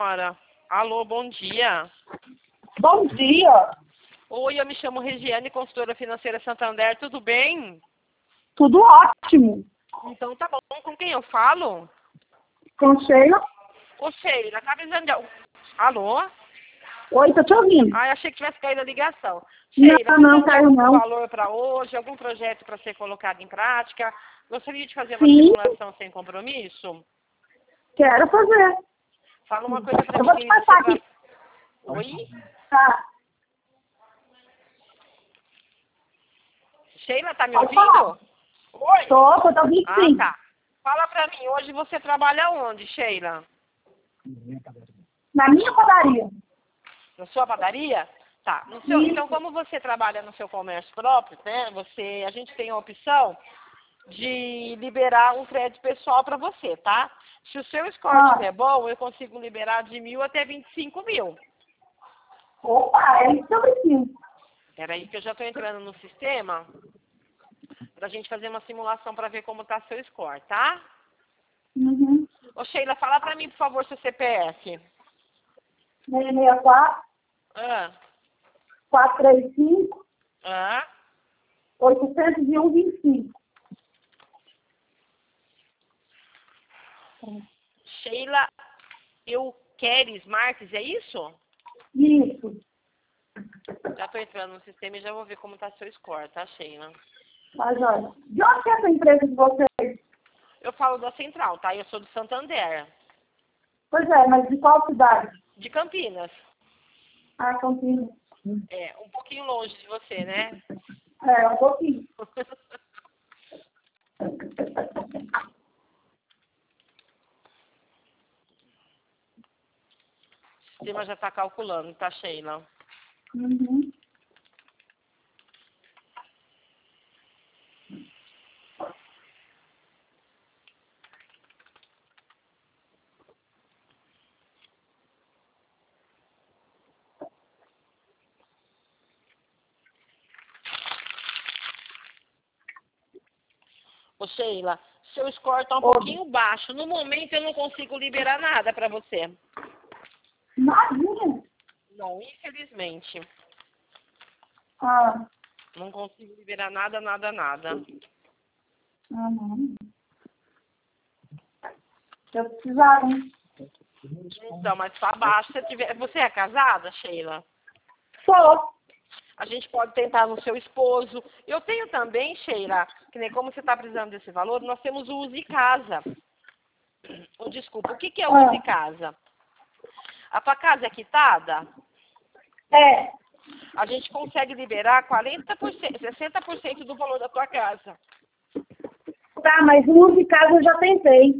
Senhora. Alô, bom dia. Bom dia. Oi, eu me chamo Regiane, consultora financeira Santander, tudo bem? Tudo ótimo. Então tá bom, com quem eu falo? Com Sheila? Ô Sheila, tá avisando de... Alô? Oi, tô te ouvindo. Ai, achei que tivesse caído a ligação. Sheila, Não, caiu algum não. valor para hoje, algum projeto para ser colocado em prática? Gostaria de fazer uma Sim, simulação sem compromisso? quero fazer. Fala uma coisa para Eu mim. vou te passar aqui. Oi? Tá. Sheila, tá me Pode falar. ouvindo? Oi? Tô ouvindo sim. Tá. Fala pra mim, hoje você trabalha onde, Sheila? Na minha padaria. Na sua padaria? Tá. Isso. Então, como você trabalha no seu comércio próprio, né? A gente tem a opção de liberar um crédito pessoal para você, tá? Se o seu score estiver bom, eu consigo liberar de 1.000 até 25.000. Opa, é isso que eu preciso. Peraí que eu já estou entrando no sistema pra gente fazer uma simulação para ver como tá seu score, tá? Uhum. Ô Sheila, fala pra mim, por favor, seu CPF. 664 Ah, 435 ah. 801 25. Sheila Euqueres Marques, é isso? Isso. Já estou entrando no sistema e já vou ver como tá seu score, tá, Sheila? Tá, joia. De onde que é essa empresa de vocês? Eu falo da Central, tá? Eu sou do Santander, Pois é, mas de qual cidade? de Campinas. Ah, Campinas. É, um pouquinho longe de você, né? É, um pouquinho. O sistema já está calculando, tá, Sheila? Uhum. Ô, Sheila, seu score tá um pouquinho baixo. No momento eu não consigo liberar nada para você. Imagina. Não, infelizmente. Ah, Não consigo liberar nada, nada, nada. não. Eu precisava, hein? Então, mas tá baixo. Você é casada, Sheila? Sou. A gente pode tentar no seu esposo. Eu tenho também, Sheila, que nem como você está precisando desse valor, nós temos o Use Casa. Oh, desculpa, o que é o Use Casa? A tua casa é quitada? É. A gente consegue liberar 40%, 60% do valor da tua casa. Tá, mas música eu já tentei.